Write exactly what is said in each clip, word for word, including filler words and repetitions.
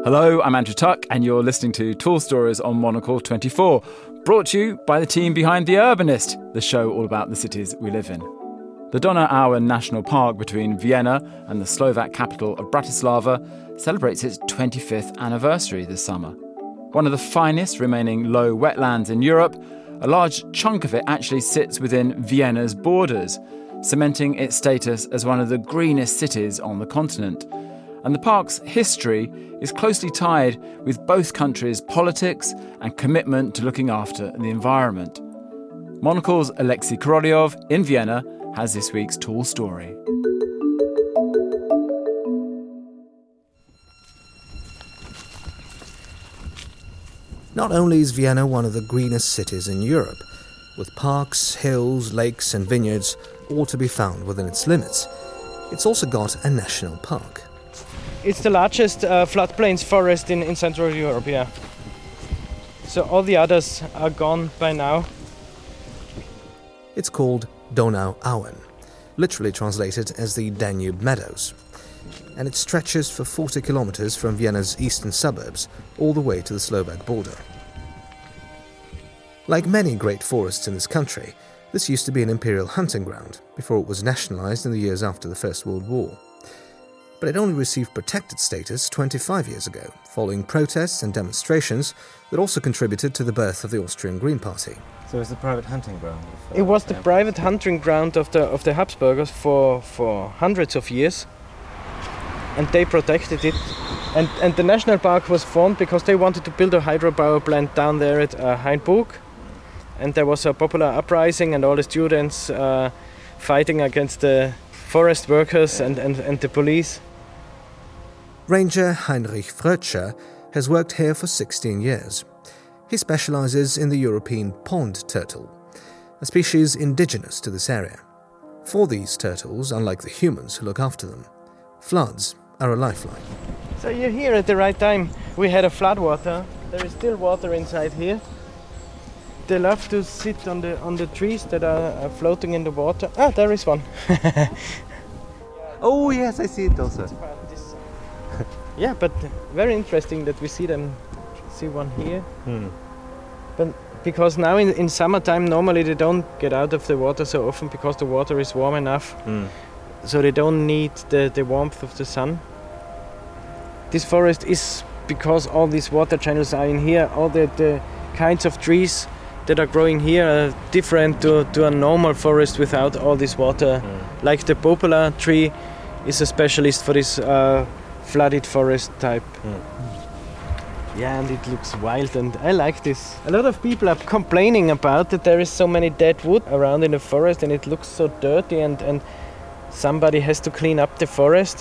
Hello, I'm Andrew Tuck, and you're listening to Tall Stories on Monocle twenty-four, brought to you by the team behind The Urbanist, the show all about the cities we live in. The Donau National Park between Vienna and the Slovak capital of Bratislava celebrates its twenty-fifth anniversary this summer. One of the finest remaining low wetlands in Europe, a large chunk of it actually sits within Vienna's borders, cementing its status as one of the greenest cities on the continent. And the park's history is closely tied with both countries' politics and commitment to looking after the environment. Monocle's Alexei Korolyov in Vienna has this week's tall story. Not only is Vienna one of the greenest cities in Europe, with parks, hills, lakes and vineyards all to be found within its limits, it's also got a national park. It's the largest uh, floodplains forest in, in Central Europe, yeah. So all the others are gone by now. It's called Donauauen, literally translated as the Danube Meadows. And it stretches for forty kilometers from Vienna's eastern suburbs all the way to the Slovak border. Like many great forests in this country, this used to be an imperial hunting ground before it was nationalized in the years after the First World War. But it only received protected status twenty-five years ago, following protests and demonstrations that also contributed to the birth of the Austrian Green Party. So it's the private hunting ground? Of, uh, it was the yeah. private hunting ground of the of the Habsburgers for, for hundreds of years, and they protected it. And, and the national park was formed because they wanted to build a hydropower plant down there at uh, Hainburg, and there was a popular uprising and all the students uh, fighting against the forest workers and, and, and the police. Ranger Heinrich Frötscher has worked here for sixteen years. He specializes in the European pond turtle, a species indigenous to this area. For these turtles, unlike the humans who look after them, floods are a lifeline. So you're here at the right time. We had a flood water. There is still water inside here. They love to sit on the on the trees that are, are floating in the water. Ah, there is one. Oh yes, I see it also. Yeah, but very interesting that we see them. See one here. Hmm. But because now in, in summertime normally they don't get out of the water so often because the water is warm enough. Hmm. So they don't need the, the warmth of the sun. This forest is, because all these water channels are in here, all the, the kinds of trees that are growing here are different to, to a normal forest without all this water. Hmm. Like the poplar tree is a specialist for this uh, flooded forest type. Hmm. Yeah, and it looks wild, and I like this. A lot of people are complaining about that there is so many dead wood around in the forest and it looks so dirty, and, and somebody has to clean up the forest.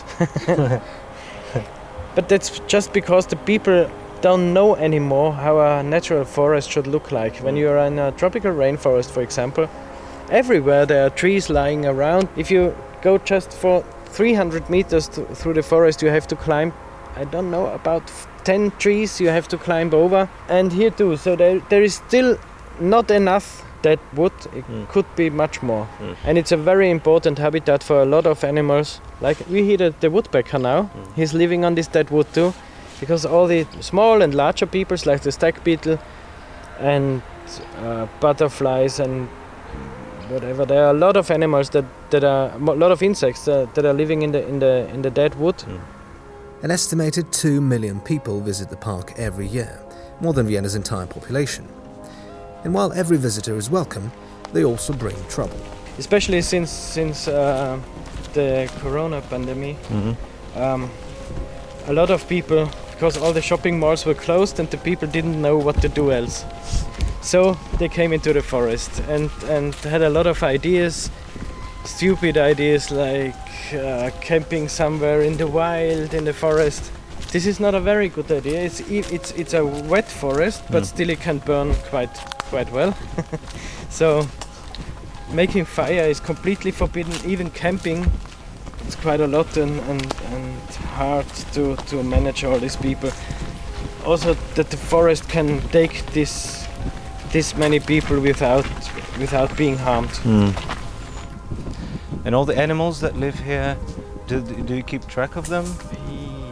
But that's just because the people don't know anymore how a natural forest should look like. When you're in a tropical rainforest, for example, everywhere there are trees lying around. If you go just for three hundred meters to, through the forest, you have to climb, I don't know, about ten trees you have to climb over. And here too, so there, there is still not enough dead wood. It mm. could be much more. Mm. And it's a very important habitat for a lot of animals. Like we hear the, the woodpecker now, mm. he's living on this dead wood too, because all the small and larger peoples like the stag beetle and uh, butterflies and whatever, there are a lot of animals that, that are, a lot of insects uh, that are living in the in the in the dead wood. Mm. An estimated two million people visit the park every year, more than Vienna's entire population. And while every visitor is welcome, they also bring trouble. Especially since since uh, the corona pandemic, mm-hmm. um, a lot of people, because all the shopping malls were closed and the people didn't know what to do else. So they came into the forest and, and had a lot of ideas, stupid ideas like uh, camping somewhere in the wild, in the forest. This is not a very good idea. It's it's it's a wet forest, but mm. still it can burn quite quite well. So making fire is completely forbidden. Even camping, it's quite a lot and, and, and hard to, to manage all these people. Also that the forest can take this this many people without without being harmed. Mm. And all the animals that live here, do do you keep track of them?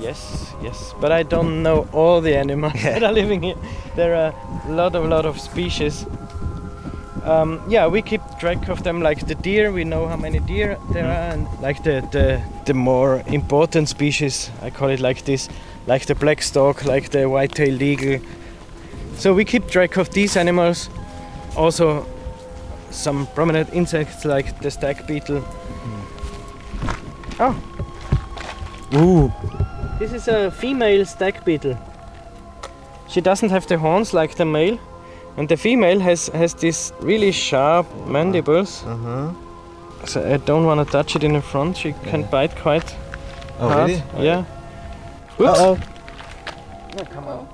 Yes, yes, but I don't know all the animals Yeah. that are living here. There are a lot of lot of species. Um, yeah, we keep track of them. Like the deer, we know how many deer there are, and like the the the more important species, I call it like this, like the black stork, like the white-tailed eagle. So we keep track of these animals. Also, some prominent insects like the stag beetle. Oh. Ooh. This is a female stag beetle. She doesn't have the horns like the male, and the female has, has these really sharp mandibles. Uh-huh. So I don't want to touch it in the front. She can Yeah. bite quite Oh, hard. really? Yeah. Oops. Uh-oh. No, come on.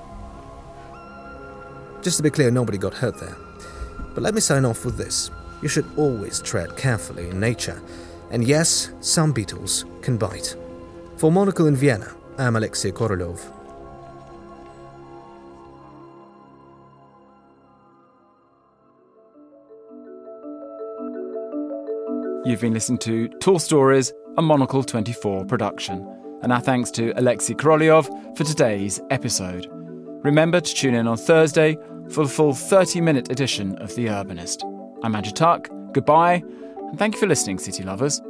Just to be clear, nobody got hurt there. But let me sign off with this. You should always tread carefully in nature. And yes, some beetles can bite. For Monocle in Vienna, I'm Alexei Korolov. You've been listening to Tall Stories, a Monocle twenty-four production. And our thanks to Alexei Korolyov for today's episode. Remember to tune in on Thursday for the full thirty-minute edition of The Urbanist. I'm Andrew Tuck. Goodbye, and thank you for listening, city lovers.